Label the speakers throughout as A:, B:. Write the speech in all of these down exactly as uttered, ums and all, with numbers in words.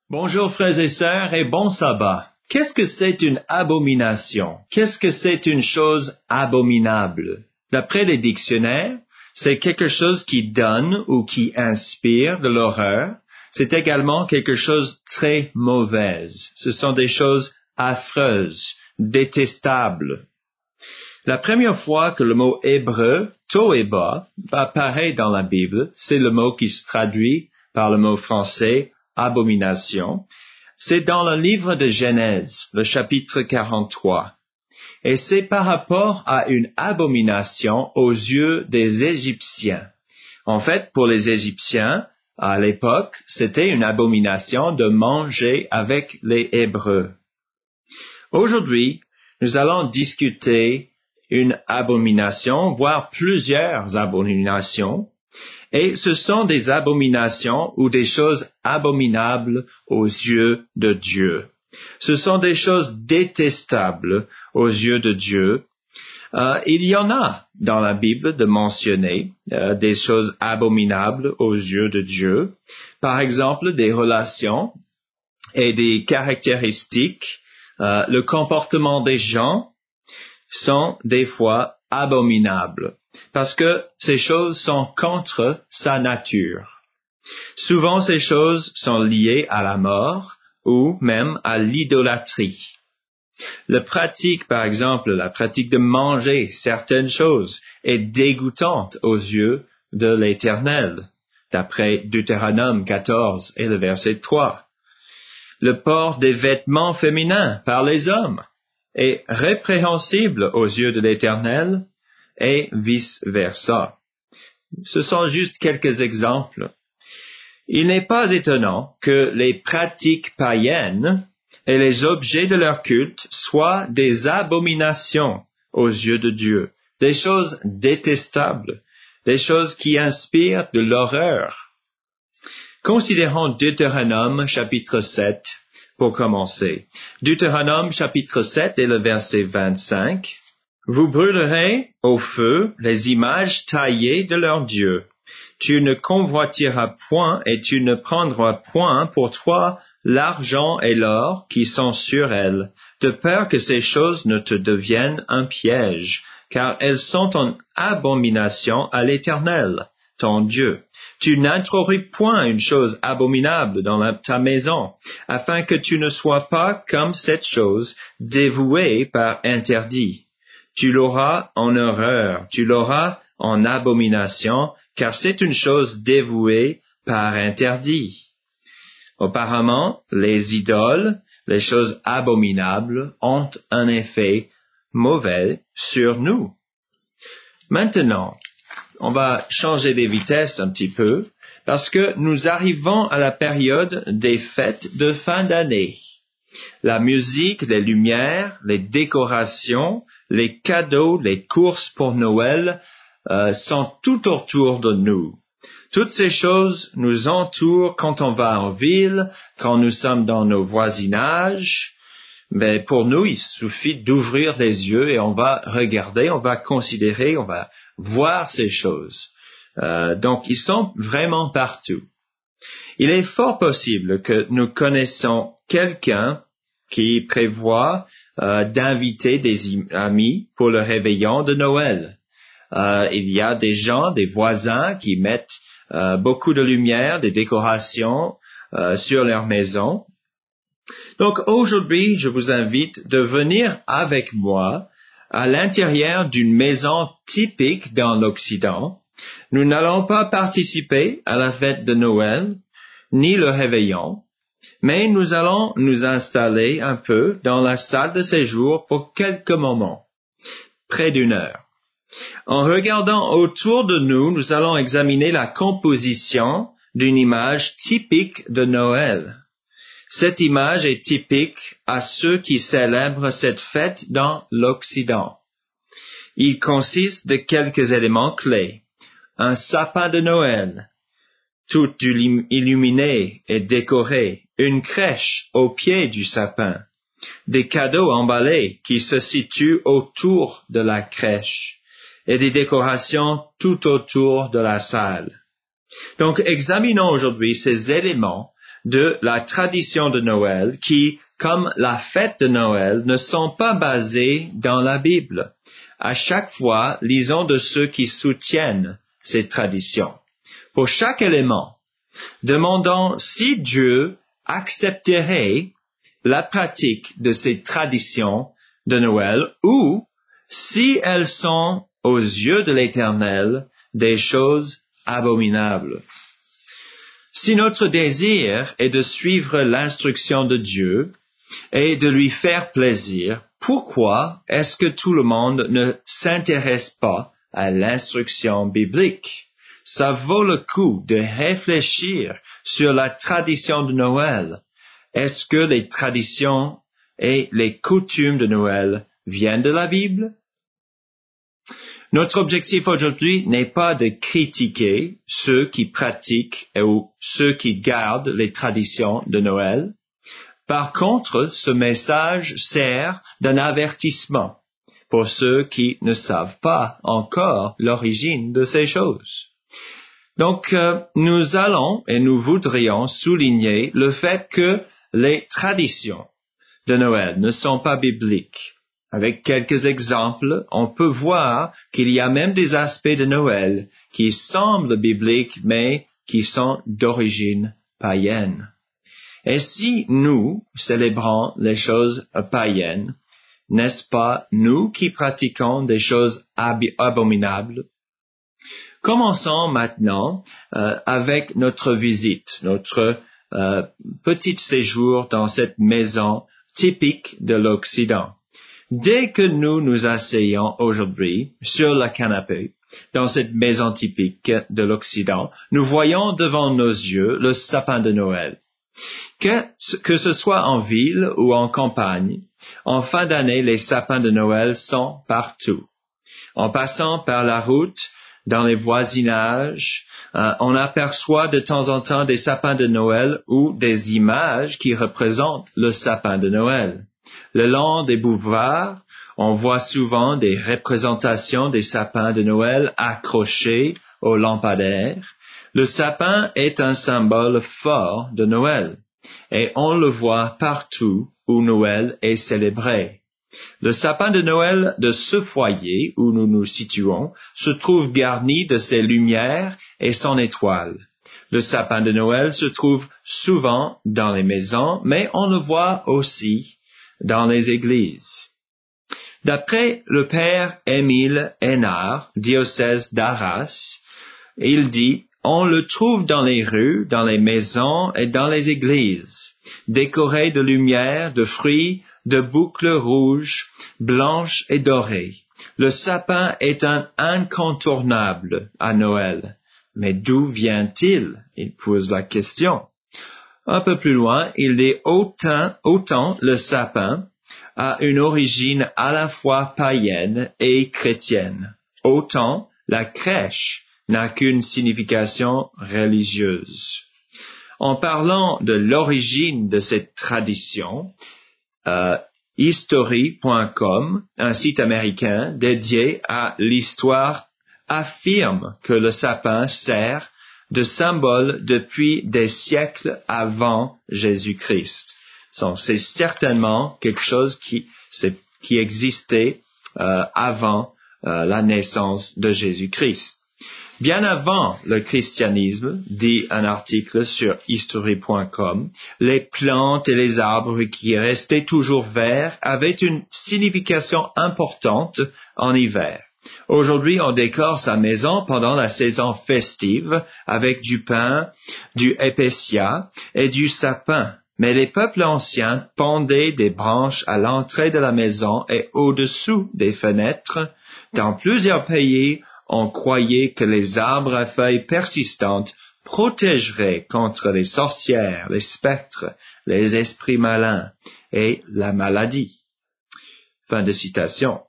A: Bonjour frères et sœurs et bon sabbat. Qu'est-ce que c'est une abomination? Qu'est-ce que c'est une chose abominable? D'après les dictionnaires, c'est quelque chose qui donne ou qui inspire de l'horreur. C'est également quelque chose de très mauvaise. Ce sont des choses affreuses, détestables. La première fois que le mot hébreu, toéba, apparaît dans la Bible, c'est le mot qui se traduit par le mot français abomination. C'est dans le livre de Genèse, le chapitre quarante-trois. Et c'est par rapport à une abomination aux yeux des Égyptiens. En fait, pour les Égyptiens, à l'époque, c'était une abomination de manger avec les Hébreux. Aujourd'hui, nous allons discuter une abomination, voire plusieurs abominations, et ce sont des abominations ou des choses abominables aux yeux de Dieu. Ce sont des choses détestables aux yeux de Dieu. Euh, il y en a dans la Bible de mentionner euh, des choses abominables aux yeux de Dieu. Par exemple, des relations et des caractéristiques, euh, le comportement des gens sont des fois abominables. Parce que ces choses sont contre sa nature. Souvent, ces choses sont liées à la mort ou même à l'idolâtrie. La pratique, par exemple, la pratique de manger certaines choses est dégoûtante aux yeux de l'Éternel, d'après Deutéronome quatorze et le verset trois. Le port des vêtements féminins par les hommes est répréhensible aux yeux de l'Éternel, et vice-versa. Ce sont juste quelques exemples. Il n'est pas étonnant que les pratiques païennes et les objets de leur culte soient des abominations aux yeux de Dieu, des choses détestables, des choses qui inspirent de l'horreur. Considérons Deutéronome chapitre sept pour commencer. Deutéronome chapitre sept et le verset vingt-cinq. Vous brûlerez au feu les images taillées de leurs dieux. Tu ne convoiteras point et tu ne prendras point pour toi l'argent et l'or qui sont sur elles, de peur que ces choses ne te deviennent un piège, car elles sont en abomination à l'Éternel, ton Dieu. Tu n'introduis point une chose abominable dans la, ta maison, afin que tu ne sois pas comme cette chose dévouée par interdit. Tu l'auras en horreur, tu l'auras en abomination, car c'est une chose dévouée par interdit. Apparemment, les idoles, les choses abominables, ont un effet mauvais sur nous. Maintenant, on va changer des vitesses un petit peu, parce que nous arrivons à la période des fêtes de fin d'année. La musique, les lumières, les décorations, les cadeaux, les courses pour Noël euh, sont tout autour de nous. Toutes ces choses nous entourent quand on va en ville, quand nous sommes dans nos voisinages. Mais pour nous, il suffit d'ouvrir les yeux et on va regarder, on va considérer, on va voir ces choses. Euh, donc, ils sont vraiment partout. Il est fort possible que nous connaissons quelqu'un qui prévoit euh, d'inviter des amis pour le réveillon de Noël. Euh, il y a des gens, des voisins qui mettent euh, beaucoup de lumière, des décorations euh, sur leur maison. Donc aujourd'hui, je vous invite de venir avec moi à l'intérieur d'une maison typique dans l'Occident. Nous n'allons pas participer à la fête de Noël, ni le réveillon, mais nous allons nous installer un peu dans la salle de séjour pour quelques moments, près d'une heure. En regardant autour de nous, nous allons examiner la composition d'une image typique de Noël. Cette image est typique à ceux qui célèbrent cette fête dans l'Occident. Il consiste de quelques éléments clés. Un sapin de Noël, tout illuminé et décoré, une crèche au pied du sapin, des cadeaux emballés qui se situent autour de la crèche et des décorations tout autour de la salle. Donc, examinons aujourd'hui ces éléments de la tradition de Noël qui, comme la fête de Noël, ne sont pas basées dans la Bible. À chaque fois, lisons de ceux qui soutiennent ces traditions. Pour chaque élément, demandons si Dieu accepterait la pratique de ces traditions de Noël ou si elles sont, aux yeux de l'Éternel, des choses abominables. Si notre désir est de suivre l'instruction de Dieu et de lui faire plaisir, pourquoi est-ce que tout le monde ne s'intéresse pas à l'instruction biblique? Ça vaut le coup de réfléchir sur la tradition de Noël. Est-ce que les traditions et les coutumes de Noël viennent de la Bible? Notre objectif aujourd'hui n'est pas de critiquer ceux qui pratiquent ou ceux qui gardent les traditions de Noël. Par contre, ce message sert d'un avertissement pour ceux qui ne savent pas encore l'origine de ces choses. Donc, euh, nous allons et nous voudrions souligner le fait que les traditions de Noël ne sont pas bibliques. Avec quelques exemples, on peut voir qu'il y a même des aspects de Noël qui semblent bibliques, mais qui sont d'origine païenne. Et si nous célébrons les choses païennes, n'est-ce pas nous qui pratiquons des choses ab- abominables? Commençons maintenant euh, avec notre visite, notre euh, petit séjour dans cette maison typique de l'Occident. Dès que nous nous asseyons aujourd'hui sur le canapé, dans cette maison typique de l'Occident, nous voyons devant nos yeux le sapin de Noël. Que, que ce soit en ville ou en campagne, en fin d'année, les sapins de Noël sont partout. En passant par la route, dans les voisinages, euh, on aperçoit de temps en temps des sapins de Noël ou des images qui représentent le sapin de Noël. Le long des boulevards, on voit souvent des représentations des sapins de Noël accrochés aux lampadaires. Le sapin est un symbole fort de Noël et on le voit partout où Noël est célébré. Le sapin de Noël de ce foyer où nous nous situons se trouve garni de ses lumières et son étoile. Le sapin de Noël se trouve souvent dans les maisons, mais on le voit aussi dans les églises. D'après le père Émile Hénard, diocèse d'Arras, il dit « On le trouve dans les rues, dans les maisons et dans les églises, décoré de lumière, de fruits, de boucles rouges, blanches et dorées. Le sapin est un incontournable à Noël. Mais d'où vient-il? Il pose la question. Un peu plus loin, il dit autant, autant le sapin a une origine à la fois païenne et chrétienne. Autant la crèche n'a qu'une signification religieuse. En parlant de l'origine de cette tradition, euh, history point com, un site américain dédié à l'histoire, affirme que le sapin sert de symbole depuis des siècles avant Jésus-Christ. Donc, c'est certainement quelque chose qui, c'est, qui existait euh, avant euh, la naissance de Jésus-Christ. Bien avant le christianisme, dit un article sur history point com, les plantes et les arbres qui restaient toujours verts avaient une signification importante en hiver. Aujourd'hui, on décore sa maison pendant la saison festive avec du pin, du épécia et du sapin. Mais les peuples anciens pendaient des branches à l'entrée de la maison et au-dessous des fenêtres. Dans plusieurs pays, on croyait que les arbres à feuilles persistantes protégeraient contre les sorcières, les spectres, les esprits malins et la maladie. Fin de citation.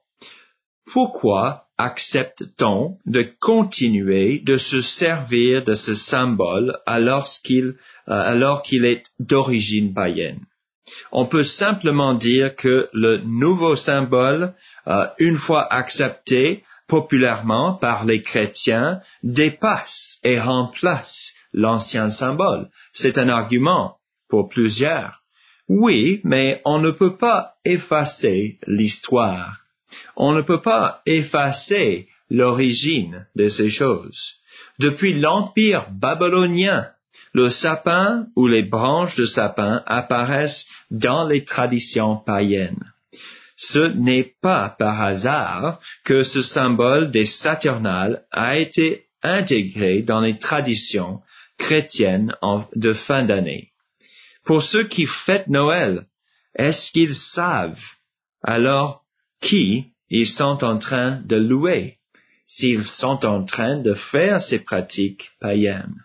A: Pourquoi accepte-t-on de continuer de se servir de ce symbole alors qu'il, euh, alors qu'il est d'origine païenne? On peut simplement dire que le nouveau symbole, euh, une fois accepté populairement par les chrétiens, dépasse et remplace l'ancien symbole. C'est un argument pour plusieurs. Oui, mais on ne peut pas effacer l'histoire. On ne peut pas effacer l'origine de ces choses. Depuis l'Empire babylonien, le sapin ou les branches de sapin apparaissent dans les traditions païennes. Ce n'est pas par hasard que ce symbole des Saturnales a été intégré dans les traditions chrétiennes de fin d'année. Pour ceux qui fêtent Noël, est-ce qu'ils savent alors qui ils sont en train de louer, s'ils sont en train de faire ces pratiques païennes?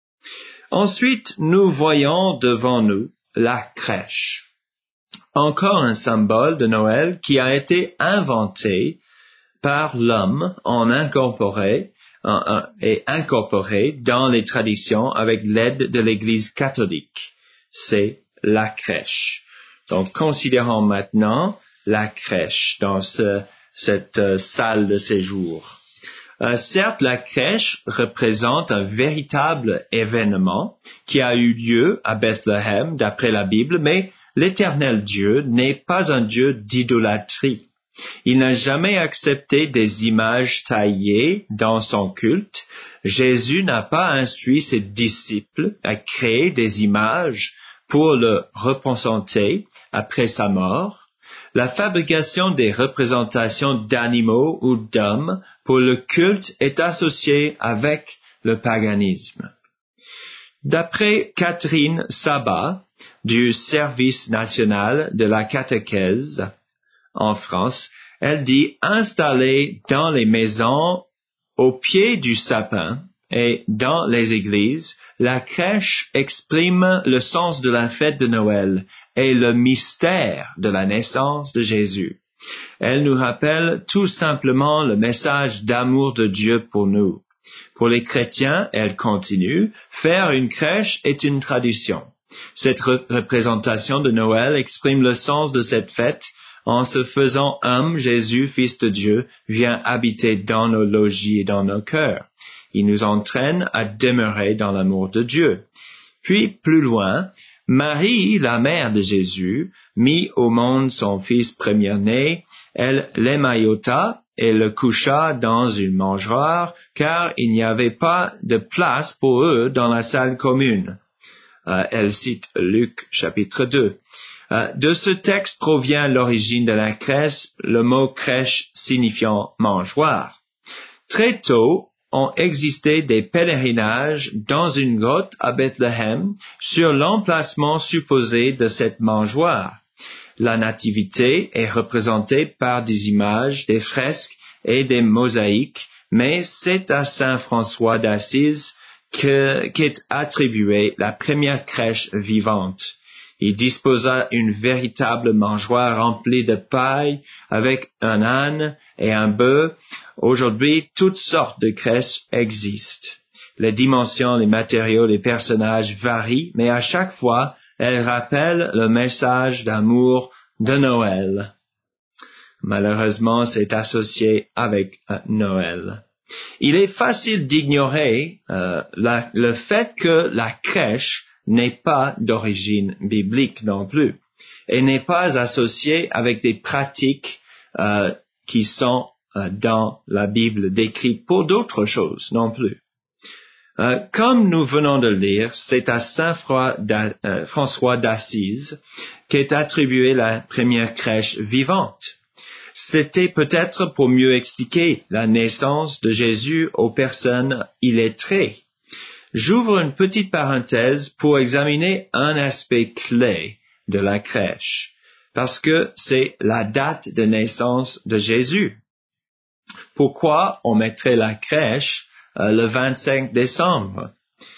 A: Ensuite, nous voyons devant nous la crèche. Encore un symbole de Noël qui a été inventé par l'homme en incorporé, en, en, et incorporé dans les traditions avec l'aide de l'Église catholique. C'est la crèche. Donc, considérons maintenant la crèche dans ce, cette euh, salle de séjour. Euh, certes, la crèche représente un véritable événement qui a eu lieu à Bethléem d'après la Bible, mais l'Éternel Dieu n'est pas un Dieu d'idolâtrie. Il n'a jamais accepté des images taillées dans son culte. Jésus n'a pas instruit ses disciples à créer des images pour le représenter après sa mort. La fabrication des représentations d'animaux ou d'hommes pour le culte est associée avec le paganisme. D'après Catherine Sabat, du Service national de la catéchèse en France, elle dit « Installée dans les maisons, au pied du sapin et dans les églises, la crèche exprime le sens de la fête de Noël et le mystère de la naissance de Jésus. Elle nous rappelle tout simplement le message d'amour de Dieu pour nous. Pour les chrétiens, elle continue, faire une crèche est une tradition. Cette re- représentation de Noël exprime le sens de cette fête. En se faisant homme, Jésus, Fils de Dieu, vient habiter dans nos logis et dans nos cœurs. Il nous entraîne à demeurer dans l'amour de Dieu. Puis, plus loin, Marie, la mère de Jésus, mit au monde son fils premier-né, elle l'émaillota et le coucha dans une mangeoire, car il n'y avait pas de place pour eux dans la salle commune. Euh, elle cite Luc chapitre deux. Euh, de ce texte provient l'origine de la crèche, le mot crèche signifiant mangeoire. Très tôt, ont existé des pèlerinages dans une grotte à Bethléem sur l'emplacement supposé de cette mangeoire. La nativité est représentée par des images, des fresques et des mosaïques, mais c'est à saint François d'Assise que, qu'est attribuée la première crèche vivante. Il disposa une véritable mangeoire remplie de paille avec un âne et un bœuf. Aujourd'hui, toutes sortes de crèches existent. Les dimensions, les matériaux, les personnages varient, mais à chaque fois, elles rappellent le message d'amour de Noël. Malheureusement, c'est associé avec euh, Noël. Il est facile d'ignorer euh, la, le fait que la crèche n'est pas d'origine biblique non plus, et n'est pas associée avec des pratiques euh, qui sont euh, dans la Bible décrites pour d'autres choses non plus. Euh, comme nous venons de le lire, c'est à saint François d'Assise qu'est attribuée la première crèche vivante. C'était peut-être pour mieux expliquer la naissance de Jésus aux personnes illettrées. J'ouvre une petite parenthèse pour examiner un aspect clé de la crèche, parce que c'est la date de naissance de Jésus. Pourquoi on mettrait la crèche euh, le vingt-cinq décembre?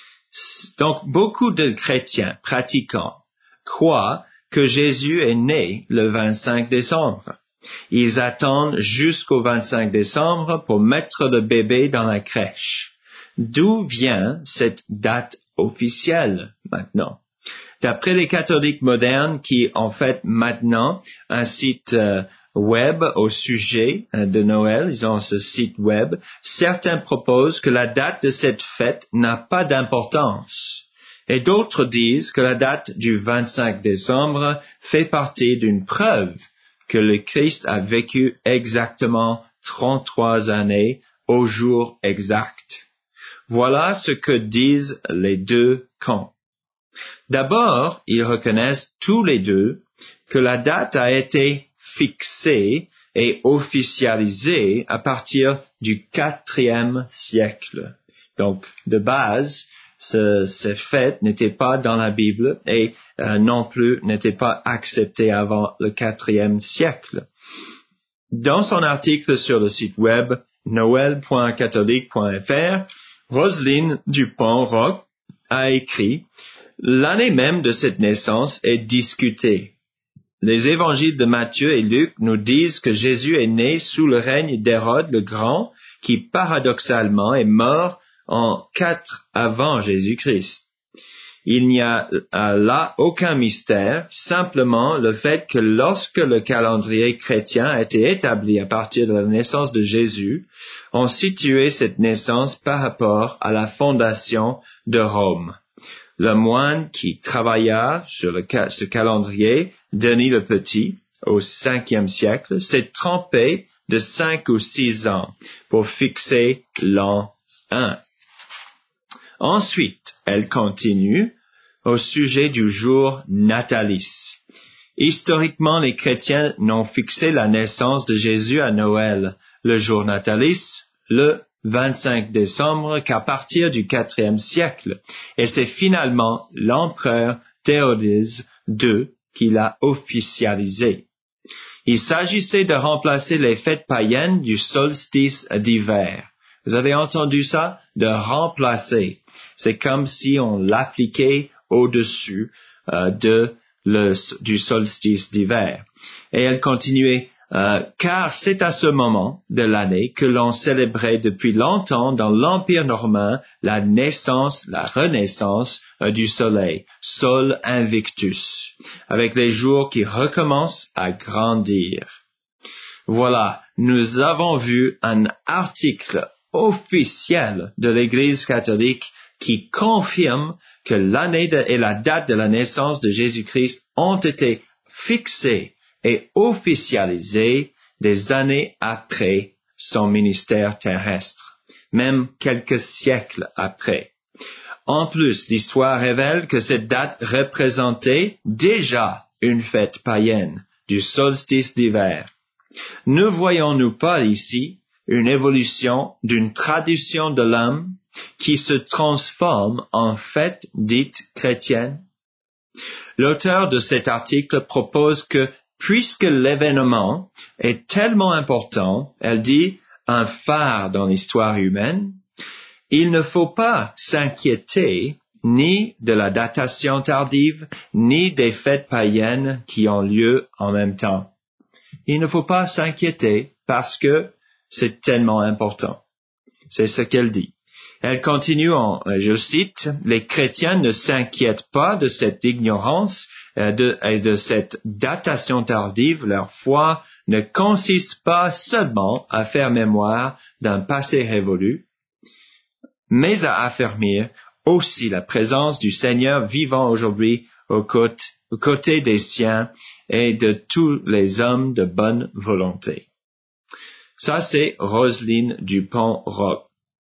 A: Donc, beaucoup de chrétiens pratiquants croient que Jésus est né le vingt-cinq décembre. Ils attendent jusqu'au vingt-cinq décembre pour mettre le bébé dans la crèche. D'où vient cette date officielle maintenant? D'après les catholiques modernes qui ont fait maintenant un site euh, web au sujet euh, de Noël, ils ont ce site web, certains proposent que la date de cette fête n'a pas d'importance Et d'autres disent que la date du vingt-cinq décembre fait partie d'une preuve que le Christ a vécu exactement trente-trois années au jour exact. Voilà ce que disent les deux camps. D'abord, ils reconnaissent tous les deux que la date a été fixée et officialisée à partir du quatrième siècle. Donc, de base, ce, ces fêtes n'étaient pas dans la Bible et euh, non plus n'étaient pas acceptées avant le quatrième siècle. Dans son article sur le site web noël point catholique point f r, Roselyne Dupont-Roch a écrit « L'année même de cette naissance est discutée. Les évangiles de Matthieu et Luc nous disent que Jésus est né sous le règne d'Hérode le Grand, qui paradoxalement est mort en quatre avant Jésus-Christ. Il n'y a là aucun mystère, simplement le fait que lorsque le calendrier chrétien a été établi à partir de la naissance de Jésus, on situait cette naissance par rapport à la fondation de Rome. Le moine qui travailla sur le, ce calendrier, Denis le Petit, au cinquième siècle, s'est trompé de cinq ou six ans pour fixer l'an un. Ensuite, elle continue au sujet du jour natalice. Historiquement, les chrétiens n'ont fixé la naissance de Jésus à Noël, le jour natalice, le vingt-cinq décembre, qu'à partir du quatrième siècle, et c'est finalement l'empereur Théodose deux qui l'a officialisé. Il s'agissait de remplacer les fêtes païennes du solstice d'hiver. Vous avez entendu ça? De remplacer. C'est comme si on l'appliquait au-dessus euh, de le, du solstice d'hiver. Et elle continuait, euh, car c'est à ce moment de l'année que l'on célébrait depuis longtemps dans l'Empire normand la naissance, la renaissance euh, du soleil, Sol Invictus, avec les jours qui recommencent à grandir. Voilà, nous avons vu un article officiel de l'Église catholique qui confirme que l'année de, et la date de la naissance de Jésus-Christ ont été fixées et officialisées des années après son ministère terrestre, même quelques siècles après. En plus, l'histoire révèle que cette date représentait déjà une fête païenne du solstice d'hiver. Ne voyons-nous pas ici une évolution d'une tradition de l'homme qui se transforme en fête dite chrétienne? L'auteur de cet article propose que, puisque l'événement est tellement important, elle dit, un phare dans l'histoire humaine, il ne faut pas s'inquiéter ni de la datation tardive, ni des fêtes païennes qui ont lieu en même temps. Il ne faut pas s'inquiéter parce que c'est tellement important. C'est ce qu'elle dit. Elle continue en, je cite, « Les chrétiens ne s'inquiètent pas de cette ignorance et de, et de cette datation tardive. Leur foi ne consiste pas seulement à faire mémoire d'un passé révolu, mais à affermir aussi la présence du Seigneur vivant aujourd'hui aux côtés, aux côtés des siens et de tous les hommes de bonne volonté. » Ça, c'est Roselyne Dupont-Roch.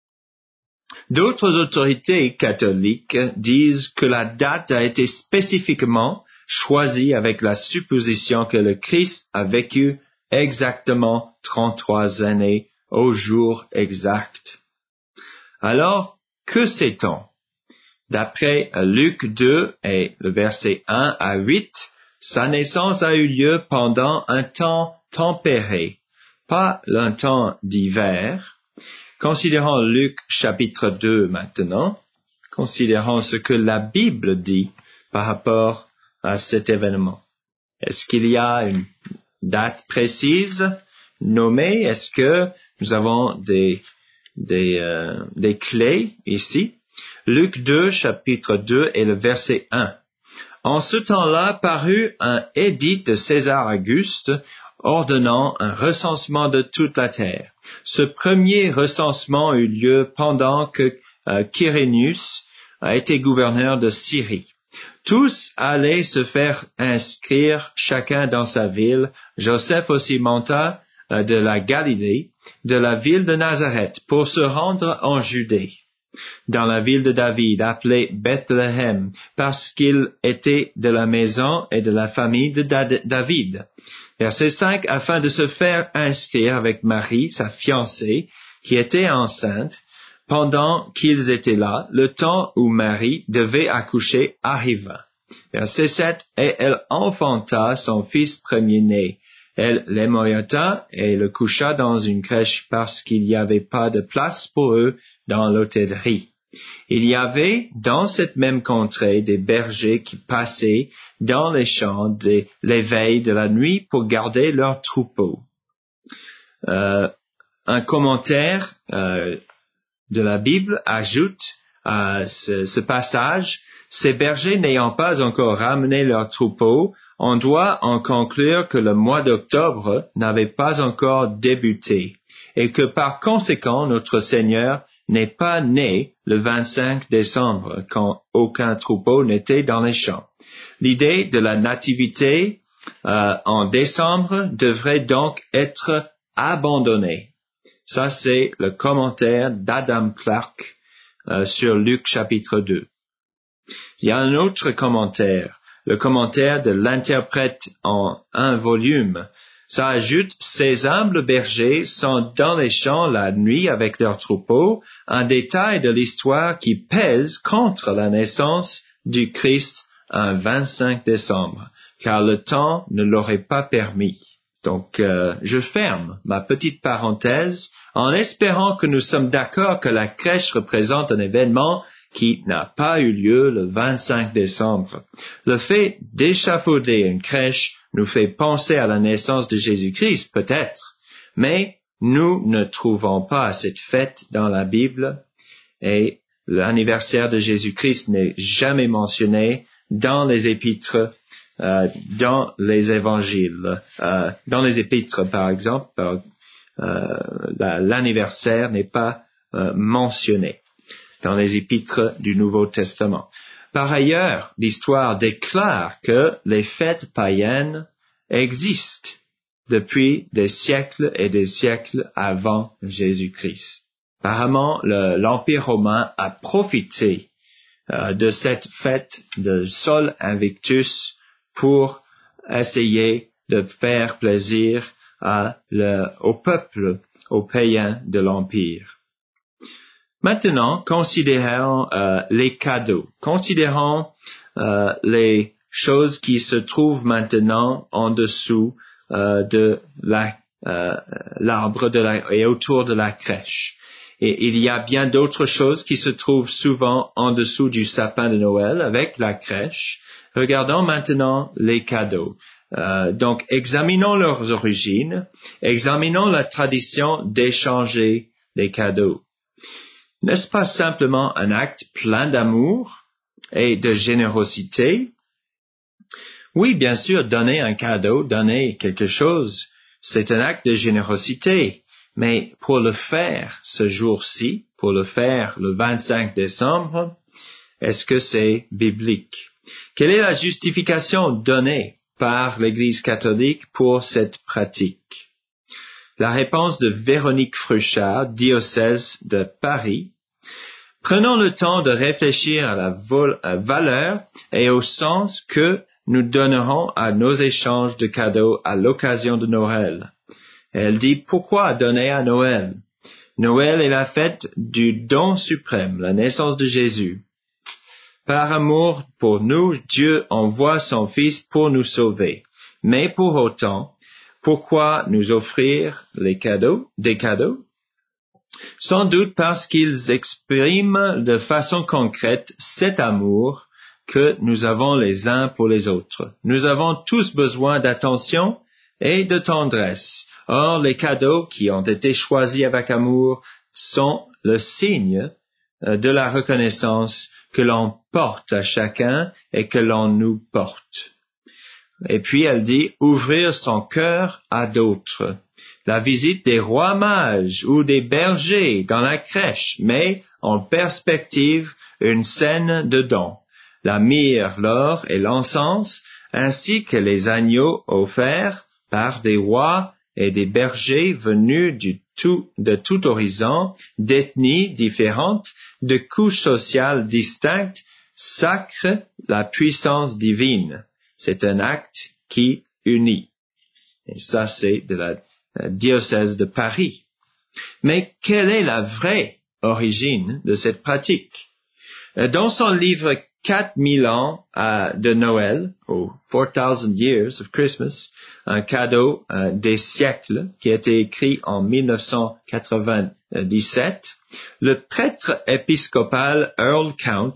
A: D'autres autorités catholiques disent que la date a été spécifiquement choisie avec la supposition que le Christ a vécu exactement trente-trois années au jour exact. Alors, que sait-on? D'après Luc deux et le verset un à huit, sa naissance a eu lieu pendant un temps tempéré, pas un temps d'hiver. Considérons Luc chapitre deux maintenant. Considérons ce que la Bible dit par rapport à cet événement. Est-ce qu'il y a une date précise nommée? Est-ce que nous avons des, des, euh, des clés ici? Luc deux, chapitre deux et le verset un. En ce temps-là parut un édit de César Auguste ordonnant un recensement de toute la terre. Ce premier recensement eut lieu pendant que euh, Quirinius a été gouverneur de Syrie. Tous allaient se faire inscrire chacun dans sa ville. Joseph aussi monta euh, de la Galilée, de la ville de Nazareth, pour se rendre en Judée, dans la ville de David, appelée Bethléem, parce qu'il était de la maison et de la famille de Da- David. Verset cinq, afin de se faire inscrire avec Marie, sa fiancée, qui était enceinte, pendant qu'ils étaient là, le temps où Marie devait accoucher arriva. Verset sept, et elle enfanta son fils premier-né. Elle l'émoillota et le coucha dans une crèche parce qu'il n'y avait pas de place pour eux dans l'hôtellerie. Il y avait dans cette même contrée des bergers qui passaient dans les champs de l'éveil de la nuit pour garder leurs troupeaux. Euh, un commentaire euh, de la Bible ajoute à ce, ce passage, ces bergers n'ayant pas encore ramené leurs troupeaux, on doit en conclure que le mois d'octobre n'avait pas encore débuté et que par conséquent notre Seigneur n'est pas né le vingt-cinq décembre quand aucun troupeau n'était dans les champs. L'idée de la nativité euh, en décembre devrait donc être abandonnée. Ça, c'est le commentaire d'Adam Clarke euh, sur Luc chapitre deux. Il y a un autre commentaire, le commentaire de l'interprète en un volume. Ça ajoute, ces humbles bergers sont dans les champs la nuit avec leurs troupeaux, un détail de l'histoire qui pèse contre la naissance du Christ un vingt-cinq décembre, car le temps ne l'aurait pas permis. Donc, euh, je ferme ma petite parenthèse en espérant que nous sommes d'accord que la crèche représente un événement qui n'a pas eu lieu le vingt-cinq décembre. Le fait d'échafauder une crèche nous fait penser à la naissance de Jésus-Christ, peut-être, mais nous ne trouvons pas cette fête dans la Bible et l'anniversaire de Jésus-Christ n'est jamais mentionné dans les épîtres. Euh, dans les évangiles, euh, dans les épîtres par exemple, euh, la, l'anniversaire n'est pas euh, mentionné dans les épîtres du Nouveau Testament. Par ailleurs, l'histoire déclare que les fêtes païennes existent depuis des siècles et des siècles avant Jésus-Christ. Apparemment, le, l'Empire romain a profité euh, de cette fête de Sol Invictus pour essayer de faire plaisir à le, au peuple, aux païens de l'Empire. Maintenant, considérons euh, les cadeaux. Considérons euh, les choses qui se trouvent maintenant en dessous euh, de la, euh, l'arbre de la, et autour de la crèche. Et il y a bien d'autres choses qui se trouvent souvent en dessous du sapin de Noël avec la crèche. Regardons maintenant les cadeaux. Euh, donc, examinons leurs origines, examinons la tradition d'échanger les cadeaux. N'est-ce pas simplement un acte plein d'amour et de générosité? Oui, bien sûr, donner un cadeau, donner quelque chose, c'est un acte de générosité. Mais pour le faire ce jour-ci, pour le faire le vingt-cinq décembre, est-ce que c'est biblique? Quelle est la justification donnée par l'Église catholique pour cette pratique? La réponse de Véronique Fruchard, diocèse de Paris. Prenons le temps de réfléchir à la vol- à valeur et au sens que nous donnerons à nos échanges de cadeaux à l'occasion de Noël. Elle dit, pourquoi donner à Noël? Noël est la fête du don suprême, la naissance de Jésus. Par amour pour nous, Dieu envoie son Fils pour nous sauver. Mais pour autant, pourquoi nous offrir les cadeaux, des cadeaux? Sans doute parce qu'ils expriment de façon concrète cet amour que nous avons les uns pour les autres. Nous avons tous besoin d'attention et de tendresse. Or, les cadeaux qui ont été choisis avec amour sont le signe de la reconnaissance que l'on porte à chacun et que l'on nous porte. Et puis elle dit ouvrir son cœur à d'autres. La visite des rois mages ou des bergers dans la crèche, mais en perspective une scène de don, la myrrhe, l'or et l'encens, ainsi que les agneaux offerts par des rois et des bergers venus du tout, de tout horizon, d'ethnies différentes, de couches sociales distinctes, sacrent la puissance divine. C'est un acte qui unit. Et ça, c'est de la, la diocèse de Paris. Mais quelle est la vraie origine de cette pratique? Dans son livre quatre mille ans euh, de Noël, ou four thousand years of Christmas, un cadeau euh, des siècles, qui a été écrit en mille neuf cent quatre-vingt-dix-sept, le prêtre épiscopal Earl Count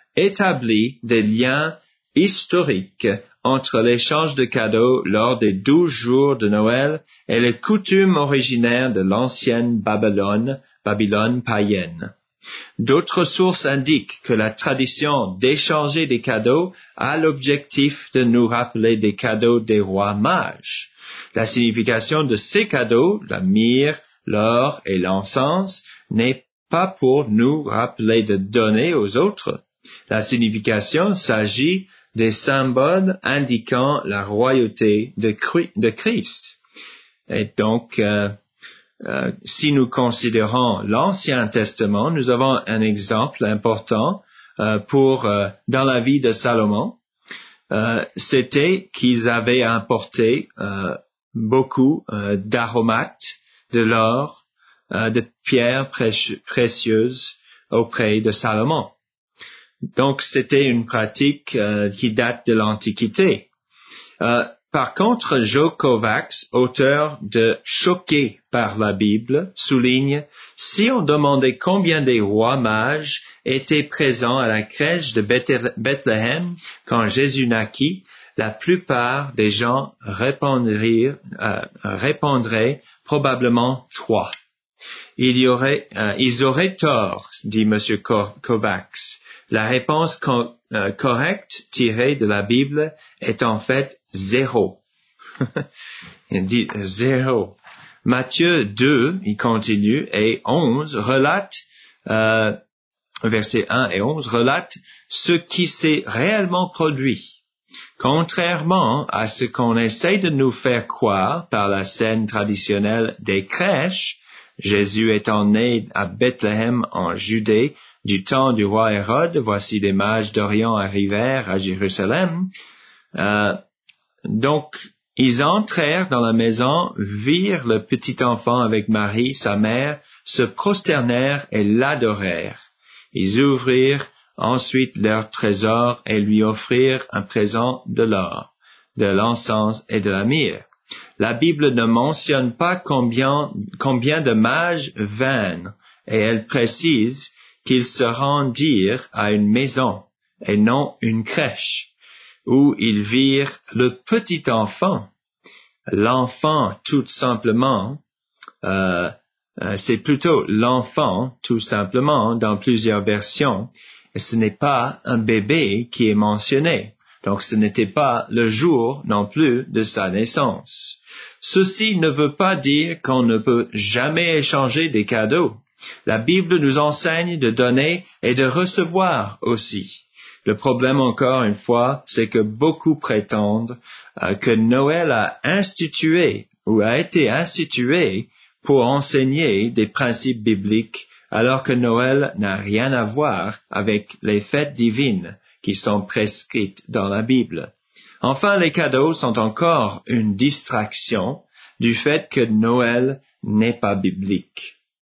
A: établit des liens historiques entre l'échange de cadeaux lors des douze jours de Noël et les coutumes originaires de l'ancienne Babylone, Babylone païenne. D'autres sources indiquent que la tradition d'échanger des cadeaux a l'objectif de nous rappeler des cadeaux des rois mages. La signification de ces cadeaux, la myrrhe, l'or et l'encens, n'est pas pour nous rappeler de donner aux autres. La signification s'agit des symboles indiquant la royauté de Christ. Et donc, euh, Euh, si nous considérons l'Ancien Testament, nous avons un exemple important euh, pour euh, dans la vie de Salomon. Euh, c'était qu'ils avaient importé euh, beaucoup euh, d'aromates, de l'or, euh, de pierres pré- précieuses auprès de Salomon. Donc, c'était une pratique euh, qui date de l'Antiquité. Euh, Par contre, Joe Kovacs, auteur de Choqué par la Bible, souligne, si on demandait combien des rois mages étaient présents à la crèche de Bethléem quand Jésus naquit, la plupart des gens répondraient, euh, répondraient probablement trois. Il y aurait, euh, ils auraient tort, dit M. Kovacs. La réponse co- euh, correcte tirée de la Bible est en fait zéro. Il dit zéro. Matthieu deux, il continue, et onze relate, euh, versets un et onze, relate ce qui s'est réellement produit. Contrairement à ce qu'on essaie de nous faire croire par la scène traditionnelle des crèches, Jésus étant né à Bethléem en Judée, du temps du roi Hérode, voici des mages d'Orient arrivèrent à Jérusalem. Euh, donc, ils entrèrent dans la maison, virent le petit enfant avec Marie, sa mère, se prosternèrent et l'adorèrent. Ils ouvrirent ensuite leur trésor et lui offrirent un présent de l'or, de l'encens et de la myrrhe. La Bible ne mentionne pas combien, combien de mages vinrent, et elle précise qu'ils se rendirent à une maison, et non une crèche, où ils virent le petit enfant. L'enfant, tout simplement, euh, euh, c'est plutôt l'enfant, tout simplement, dans plusieurs versions, et ce n'est pas un bébé qui est mentionné. Donc ce n'était pas le jour non plus de sa naissance. Ceci ne veut pas dire qu'on ne peut jamais échanger des cadeaux. La Bible nous enseigne de donner et de recevoir aussi. Le problème, encore une fois, c'est que beaucoup prétendent euh, que Noël a institué ou a été institué pour enseigner des principes bibliques, alors que Noël n'a rien à voir avec les fêtes divines qui sont prescrites dans la Bible. Enfin, les cadeaux sont encore une distraction du fait que Noël n'est pas biblique.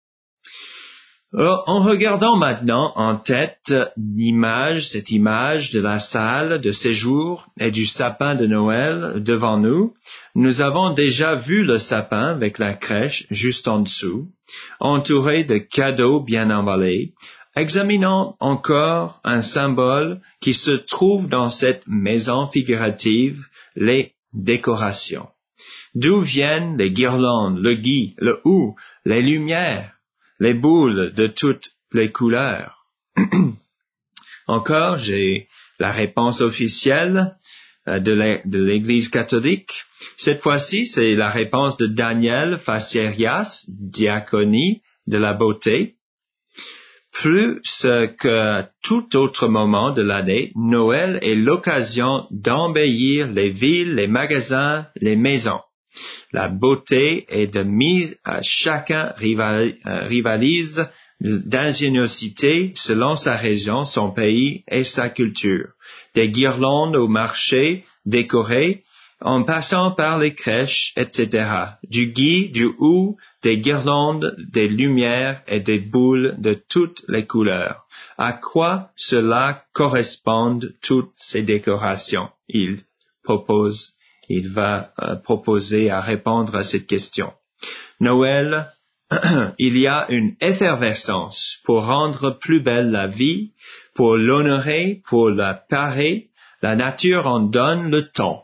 A: En regardant maintenant en tête l'image, cette image de la salle de séjour et du sapin de Noël devant nous, nous avons déjà vu le sapin avec la crèche juste en dessous, entouré de cadeaux bien emballés. Examinons encore un symbole qui se trouve dans cette maison figurative, les décorations. D'où viennent les guirlandes, le gui, le hou, les lumières, les boules de toutes les couleurs? Encore, j'ai la réponse officielle de l'Église catholique. Cette fois-ci, c'est la réponse de Daniel Facerias, diaconie de la beauté. Plus que tout autre moment de l'année, Noël est l'occasion d'embellir les villes, les magasins, les maisons. La beauté est de mise à chacun rivalise d'ingéniosité selon sa région, son pays et sa culture. Des guirlandes au marché décorées, en passant par les crèches, et cetera. Du gui, du hou, des guirlandes, des lumières et des boules de toutes les couleurs. À quoi cela correspondent toutes ces décorations? Il propose, il va euh, proposer à répondre à cette question. Noël, il y a une effervescence pour rendre plus belle la vie, pour l'honorer, pour la parer. La nature en donne le ton.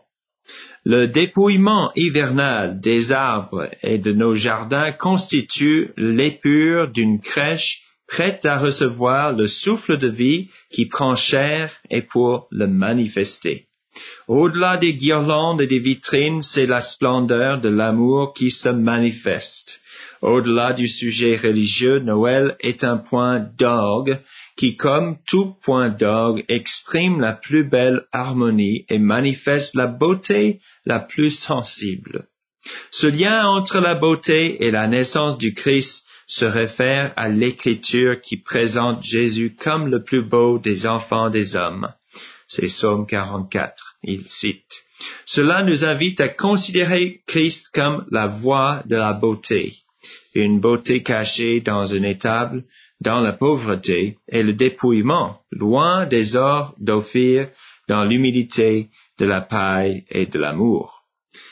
A: Le dépouillement hivernal des arbres et de nos jardins constitue l'épure d'une crèche prête à recevoir le souffle de vie qui prend chair et pour le manifester. Au-delà des guirlandes et des vitrines, c'est la splendeur de l'amour qui se manifeste. Au-delà du sujet religieux, Noël est un point d'orgue qui, comme tout point d'orgue, exprime la plus belle harmonie et manifeste la beauté la plus sensible. Ce lien entre la beauté et la naissance du Christ se réfère à l'Écriture qui présente Jésus comme le plus beau des enfants des hommes. C'est Psaume quarante-quatre, il cite. Cela nous invite à considérer Christ comme la voie de la beauté, une beauté cachée dans une étable, dans la pauvreté et le dépouillement, loin des ors d'Ophir, dans l'humilité de la paille et de l'amour.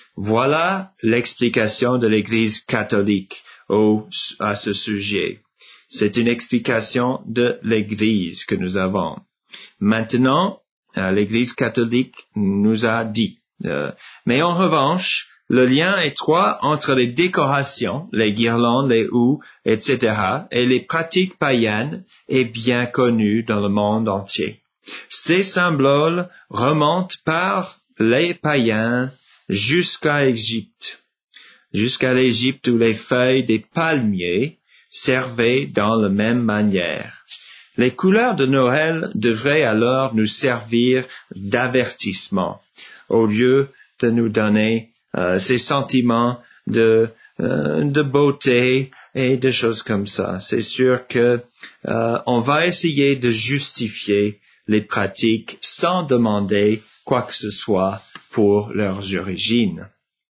A: Voilà l'explication de l'Église catholique au, à ce sujet. C'est une explication de l'Église que nous avons. Maintenant, l'Église catholique nous a dit. Euh, mais en revanche, le lien étroit entre les décorations, les guirlandes, les houes, et cetera, et les pratiques païennes est bien connu dans le monde entier. Ces symboles remontent par les païens jusqu'à l'Égypte, jusqu'à l'Égypte où les feuilles des palmiers servaient dans la même manière. Les couleurs de Noël devraient alors nous servir d'avertissement, au lieu de nous donner euh, ces sentiments de, euh, de beauté et de choses comme ça. C'est sûr que euh, on va essayer de justifier les pratiques sans demander quoi que ce soit pour leurs origines.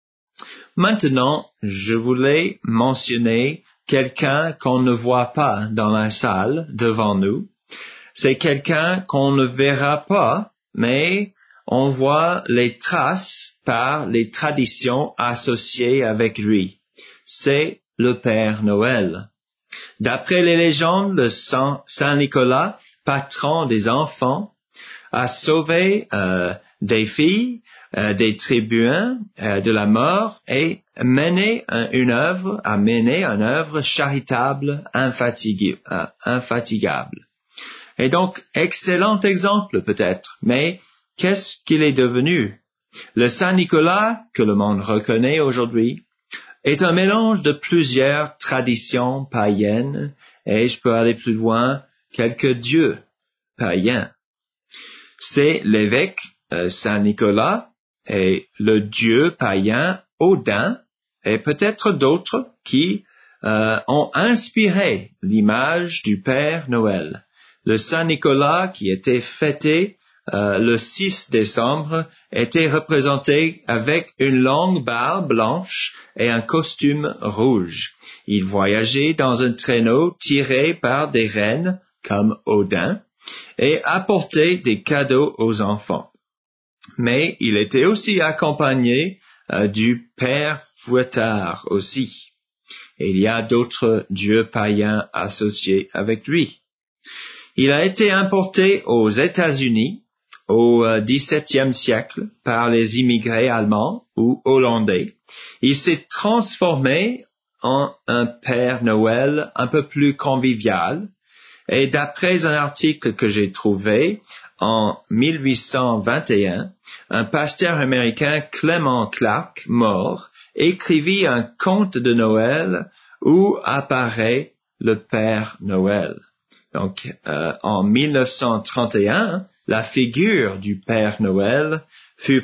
A: Maintenant, je voulais mentionner quelqu'un qu'on ne voit pas dans la salle devant nous. C'est quelqu'un qu'on ne verra pas, mais on voit les traces par les traditions associées avec lui. C'est le Père Noël. D'après les légendes, le Saint, Saint Nicolas, patron des enfants, a sauvé euh, des filles, euh, des tribuns euh, de la mort et mené un, une œuvre, a mené une œuvre charitable infatigable, euh, infatigable. Et donc, excellent exemple peut-être, mais qu'est-ce qu'il est devenu? Le Saint Nicolas, que le monde reconnaît aujourd'hui, est un mélange de plusieurs traditions païennes, et je peux aller plus loin, quelques dieux païens. C'est l'évêque euh, Saint Nicolas et le dieu païen Odin, et peut-être d'autres qui euh, ont inspiré l'image du Père Noël. Le Saint Nicolas, qui était fêté euh, le six décembre, était représenté avec une longue barbe blanche et un costume rouge. Il voyageait dans un traîneau tiré par des rennes comme Odin et apportait des cadeaux aux enfants. Mais il était aussi accompagné euh, du Père Fouettard aussi. Et il y a d'autres dieux païens associés avec lui. Il a été importé aux États-Unis au dix-septième siècle par les immigrés allemands ou hollandais. Il s'est transformé en un Père Noël un peu plus convivial. Et d'après un article que j'ai trouvé en mille huit cent vingt et un, un pasteur américain, Clement Clark, mort, écrivit un conte de Noël où apparaît le Père Noël. Donc, euh, en mille neuf cent trente et un, la figure du Père Noël fut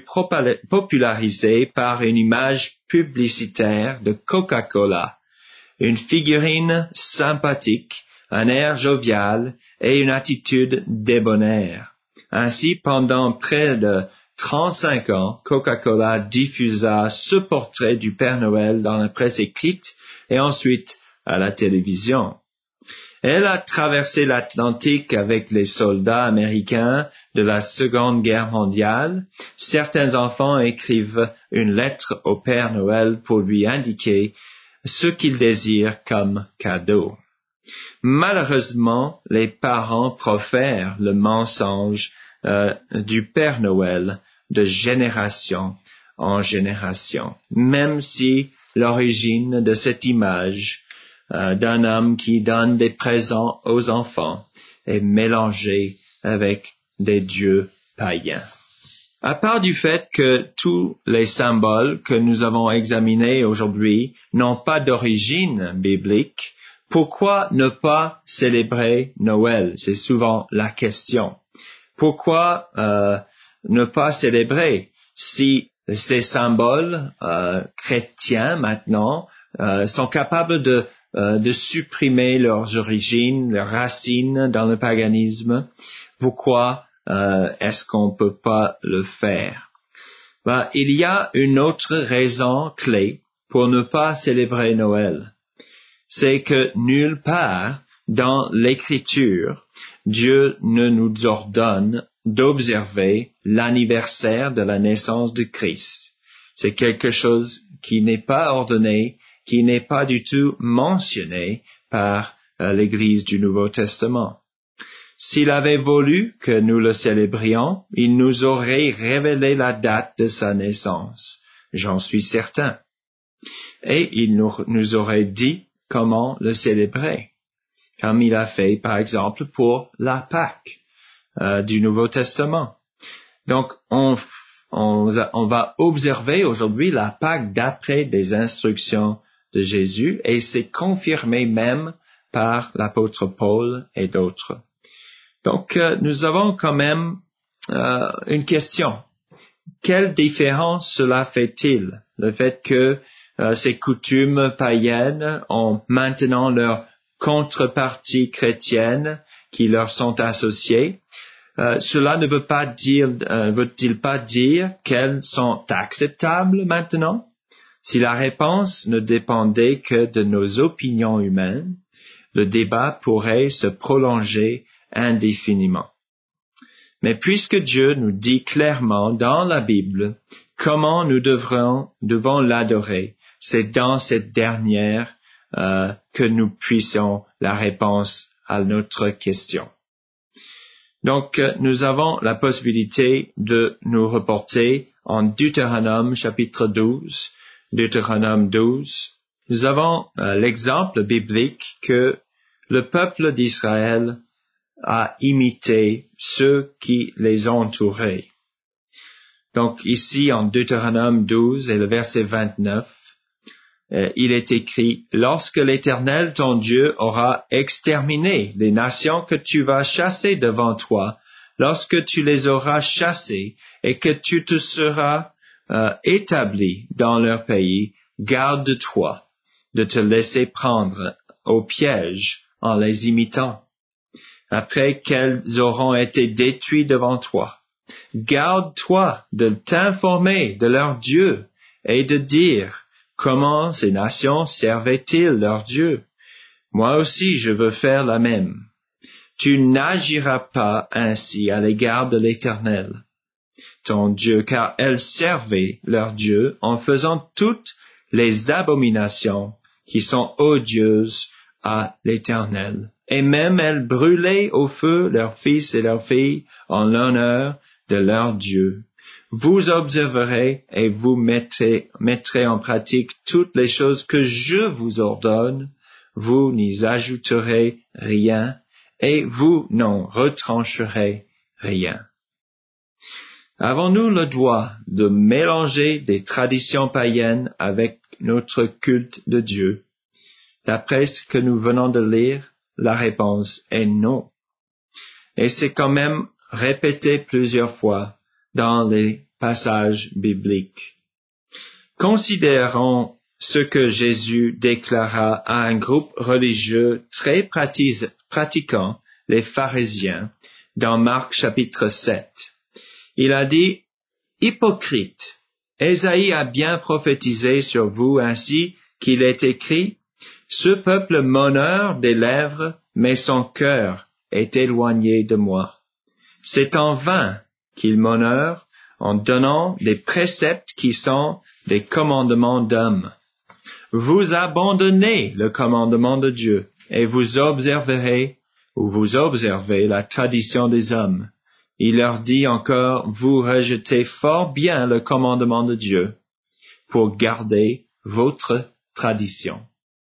A: popularisée par une image publicitaire de Coca-Cola, une figurine sympathique, un air jovial et une attitude débonnaire. Ainsi, pendant près de trente-cinq ans, Coca-Cola diffusa ce portrait du Père Noël dans la presse écrite et ensuite à la télévision. Elle a traversé l'Atlantique avec les soldats américains de la Seconde Guerre mondiale. Certains enfants écrivent une lettre au Père Noël pour lui indiquer ce qu'ils désirent comme cadeau. Malheureusement, les parents profèrent le mensonge euh, du Père Noël de génération en génération, même si l'origine de cette image euh, d'un homme qui donne des présents aux enfants est mélangée avec des dieux païens. À part du fait que tous les symboles que nous avons examinés aujourd'hui n'ont pas d'origine biblique, pourquoi ne pas célébrer Noël? C'est souvent la question. Pourquoi euh, ne pas célébrer si ces symboles euh, chrétiens maintenant euh, sont capables de, euh, de supprimer leurs origines, leurs racines dans le paganisme? Pourquoi euh, est-ce qu'on ne peut pas le faire? Ben, il y a une autre raison clé pour ne pas célébrer Noël. C'est que nulle part dans l'Écriture, Dieu ne nous ordonne d'observer l'anniversaire de la naissance de Christ. C'est quelque chose qui n'est pas ordonné, qui n'est pas du tout mentionné par euh, l'Église du Nouveau Testament. S'il avait voulu que nous le célébrions, il nous aurait révélé la date de sa naissance. J'en suis certain. Et il nous, nous aurait dit comment le célébrer, comme il a fait, par exemple, pour la Pâque euh, du Nouveau Testament. Donc, on, on, on va observer aujourd'hui la Pâque d'après des instructions de Jésus, et c'est confirmé même par l'apôtre Paul et d'autres. Donc, euh, nous avons quand même euh, une question. Quelle différence cela fait-il, le fait que euh, ces coutumes païennes ont maintenant leur contrepartie chrétienne qui leur sont associées? Euh, cela ne veut pas dire, euh, veut-il pas dire qu'elles sont acceptables maintenant? Si la réponse ne dépendait que de nos opinions humaines, le débat pourrait se prolonger indéfiniment. Mais puisque Dieu nous dit clairement dans la Bible comment nous devrons, devons l'adorer, c'est dans cette dernière euh, que nous puissions la réponse à notre question. Donc, euh, nous avons la possibilité de nous reporter en Deutéronome chapitre douze. Deutéronome douze. Nous avons euh, l'exemple biblique que le peuple d'Israël a imité ceux qui les entouraient. Donc ici en Deutéronome douze et le verset vingt-neuf, euh, il est écrit « Lorsque l'Éternel ton Dieu aura exterminé les nations que tu vas chasser devant toi, lorsque tu les auras chassées et que tu te seras euh, établi dans leur pays, garde-toi de te laisser prendre au piège en les imitant. Après qu'elles auront été détruites devant toi. Garde-toi de t'informer de leur Dieu et de dire comment ces nations servaient-ils leur Dieu. Moi aussi je veux faire la même. Tu n'agiras pas ainsi à l'égard de l'Éternel, ton Dieu, car elles servaient leur Dieu en faisant toutes les abominations qui sont odieuses à l'Éternel. Et même elles brûlaient au feu leurs fils et leurs filles en l'honneur de leur Dieu. Vous observerez et vous mettrez, mettrez en pratique toutes les choses que je vous ordonne. Vous n'y ajouterez rien et vous n'en retrancherez rien. Avons-nous le droit de mélanger des traditions païennes avec notre culte de Dieu? D'après ce que nous venons de lire, la réponse est non. Et c'est quand même répété plusieurs fois dans les passages bibliques. Considérons ce que Jésus déclara à un groupe religieux très pratis- pratiquant, les pharisiens, dans Marc chapitre sept. Il a dit, « Hypocrite, Ésaïe a bien prophétisé sur vous ainsi qu'il est écrit, « Ce peuple m'honore des lèvres, mais son cœur est éloigné de moi. C'est en vain qu'il m'honore en donnant des préceptes qui sont des commandements d'hommes. Vous abandonnez le commandement de Dieu et vous observerez ou vous observez la tradition des hommes. » Il leur dit encore, « Vous rejetez fort bien le commandement de Dieu pour garder votre tradition. »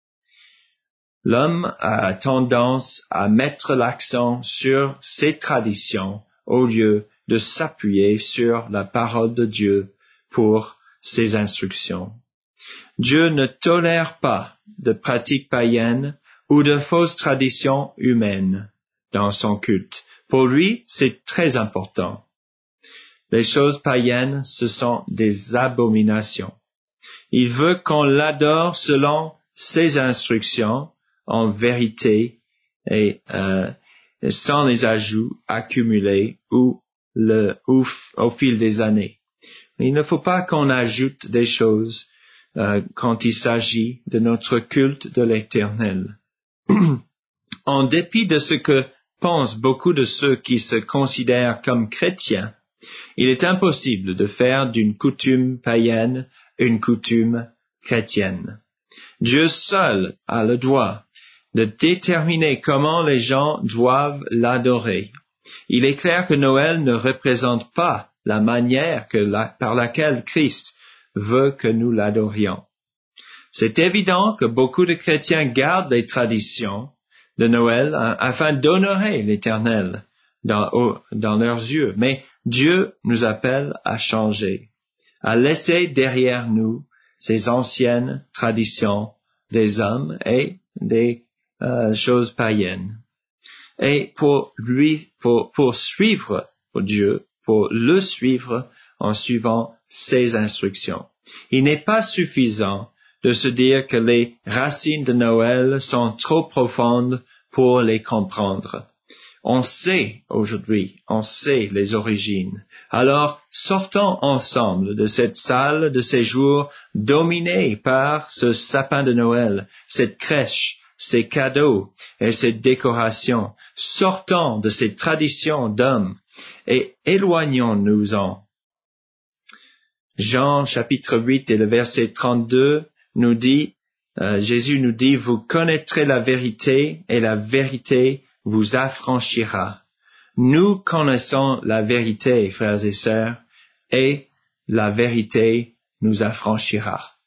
A: L'homme a tendance à mettre l'accent sur ses traditions au lieu de s'appuyer sur la parole de Dieu pour ses instructions. Dieu ne tolère pas de pratiques païennes ou de fausses traditions humaines dans son culte. Pour lui, c'est très important. Les choses païennes, ce sont des abominations. Il veut qu'on l'adore selon ses instructions, en vérité et euh, sans les ajouts accumulés ou le ou, au fil des années. Il ne faut pas qu'on ajoute des choses euh, quand il s'agit de notre culte de l'Éternel. En dépit de ce que pensent beaucoup de ceux qui se considèrent comme chrétiens, il est impossible de faire d'une coutume païenne une coutume chrétienne. Dieu seul a le droit de déterminer comment les gens doivent l'adorer. Il est clair que Noël ne représente pas la manière que la, par laquelle Christ veut que nous l'adorions. C'est évident que beaucoup de chrétiens gardent les traditions de Noël hein, afin d'honorer l'Éternel dans, au, dans leurs yeux. Mais Dieu nous appelle à changer, à laisser derrière nous ces anciennes traditions des hommes et des euh, choses païennes. Et pour lui, pour, pour suivre pour Dieu, pour le suivre en suivant ses instructions. Il n'est pas suffisant de se dire que les racines de Noël sont trop profondes pour les comprendre. On sait aujourd'hui, on sait les origines. Alors, sortons ensemble de cette salle de séjour dominée par ce sapin de Noël, cette crèche, ces cadeaux et ces décorations. Sortons de ces traditions d'hommes et éloignons-nous-en. Jean chapitre huit et le verset trente-deux nous dit, euh, Jésus nous dit, « Vous connaîtrez la vérité et la vérité vous affranchira. » Nous connaissons la vérité, frères et sœurs, et la vérité nous affranchira.